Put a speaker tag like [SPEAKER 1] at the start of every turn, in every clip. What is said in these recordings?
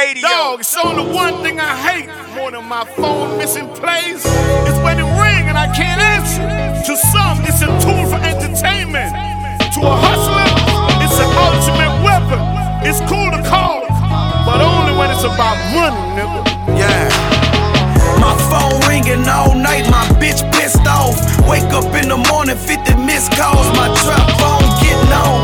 [SPEAKER 1] radio.
[SPEAKER 2] Dog, it's only one thing I hate more than my phone missing plays is when it ring and I can't answer. To some, it's a tool for entertainment. To a hustler, it's an ultimate weapon. It's cool to call, but only when it's about money, nigga.
[SPEAKER 3] Yeah. My phone ringing all night, my bitch pissed off. Wake up in the morning, 50 missed calls. My trap phone getting off.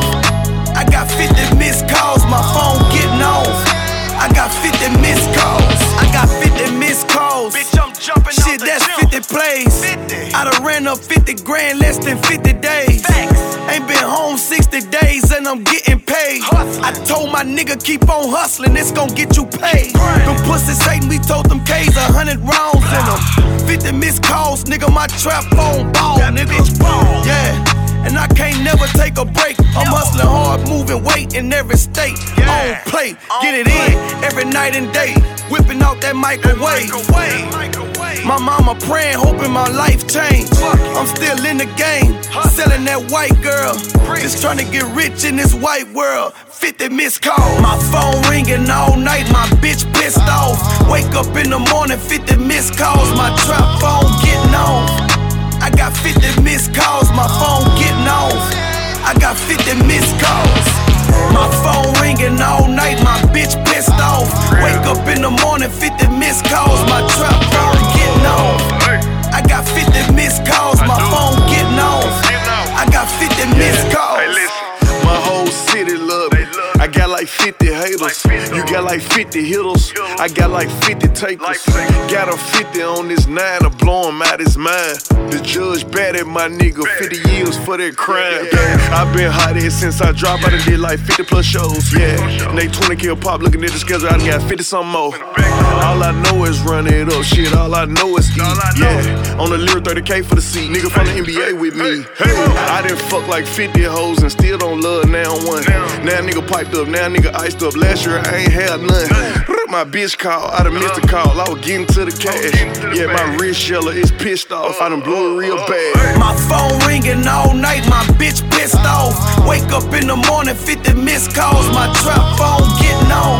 [SPEAKER 3] I got 50 missed calls, my phone getting off. I got 50 missed calls. I got 50 missed calls.
[SPEAKER 1] Bitch, I'm jumping
[SPEAKER 3] Shit,
[SPEAKER 1] off the
[SPEAKER 3] that's
[SPEAKER 1] jump.
[SPEAKER 3] 50 plays.
[SPEAKER 1] 50.
[SPEAKER 3] I done ran up 50 grand less than 50 days.
[SPEAKER 1] Facts.
[SPEAKER 3] Ain't been home 60 days and I'm getting paid.
[SPEAKER 1] Hustling.
[SPEAKER 3] I told my nigga keep on hustling, it's gon' get you paid.
[SPEAKER 1] Grind.
[SPEAKER 3] Them pussies hatin', we told them K's 100 rounds in them. 50 missed calls, nigga, my trap phone ball,
[SPEAKER 1] That
[SPEAKER 3] nigga.
[SPEAKER 1] bitch ball.
[SPEAKER 3] Yeah. And I can't never take a break. I'm hustling hard, moving weight in every state.
[SPEAKER 1] Yeah.
[SPEAKER 3] On plate,
[SPEAKER 1] On
[SPEAKER 3] get it
[SPEAKER 1] plate.
[SPEAKER 3] in every night and day. Whipping out that microwave.
[SPEAKER 1] Microwave.
[SPEAKER 3] My mama praying, hoping my life change. I'm still in the game, selling that white girl. Just trying to get rich in this white world. 50 missed calls. My phone ringing all night, my bitch pissed off. Wake up in the morning, 50 missed calls. My trap phone getting off. I got 50 missed calls, my phone getting off. I got 50 missed calls. My phone ringing all night, my bitch pissed off. Wake up in the morning, 50 missed calls, my trap phone getting off. I got 50 missed calls, my phone getting off. I got 50 missed calls.
[SPEAKER 4] Hey, listen, my whole city love me. I got like 50 haters. You got like 50 hitters. I got like 50 takers. Got a 50 on this 9 to blow him out his mind. The judge bad at my nigga, 50 years for that crime. Yeah, I been hot here since I dropped. I done did like 50 plus shows. Yeah, and they 20 kill pop. Looking at the schedule, I done got 50 something more. All I know is run it up. Shit, all I know is eat. Yeah, on the lyric 30K for the seat. Nigga from the NBA with me. Hey, I done fuck like 50 hoes and still don't love now one. Now nigga piped up, now nigga iced up. Last year I ain't had none. My bitch called, I done missed the call. I was getting to the cash. Yeah, my wrist yellow is pissed off. I done blew it real bad.
[SPEAKER 3] My phone ringing all night, my bitch pissed off. Wake up in the morning, 50 missed calls. My trap phone getting off.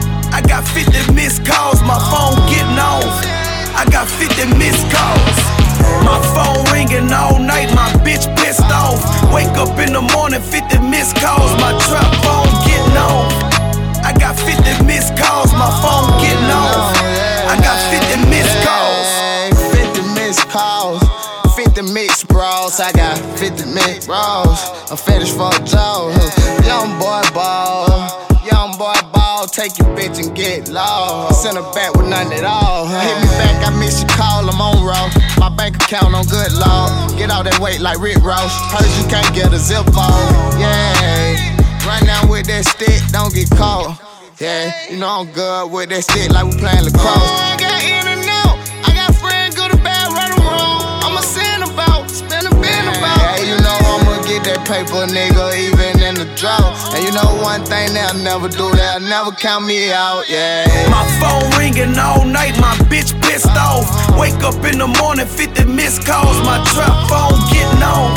[SPEAKER 3] I got 50 missed calls, my phone getting off. I got 50 missed calls. My phone ringing all night, my bitch pissed off. Wake up in the morning, 50 missed calls. My trap phone getting off. I got 50 missed calls, my phone getting off. I got 50 missed calls.
[SPEAKER 5] 50 missed calls, 50 mixed bras. I got 50 mixed bras. I'm fetish for a jaw. Young boy ball, young boy ball. Take your bitch and get lost. Send her back with none at all. Hit me back, I miss your call. I'm on roll. My bank account on good law. Get all that weight like Rick Ross. Heard you can't get a zip on. Yeah. Run down with that stick, don't get caught. Yeah, you know I'm good with that stick like we playing lacrosse. I got in and out, I got friends good or bad, right or wrong. I'ma send about, spend a bin about. Yeah, you know I'ma get that paper, nigga, even in the drought. And you know one thing they'll never do, they'll never count me out, yeah.
[SPEAKER 3] My phone ringing all night, my bitch pissed off. Wake up in the morning, 50 missed calls, my trap phone getting off.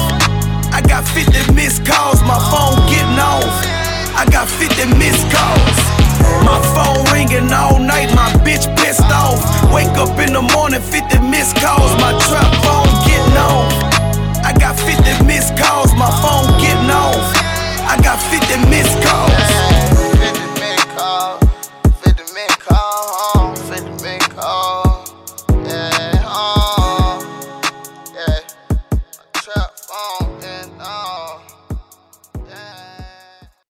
[SPEAKER 3] I got 50 missed calls, my phone getting off. I got 50 missed calls. My phone ringing all night, my bitch pissed off. Wake up in the morning, 50 missed calls, my trap phone getting off.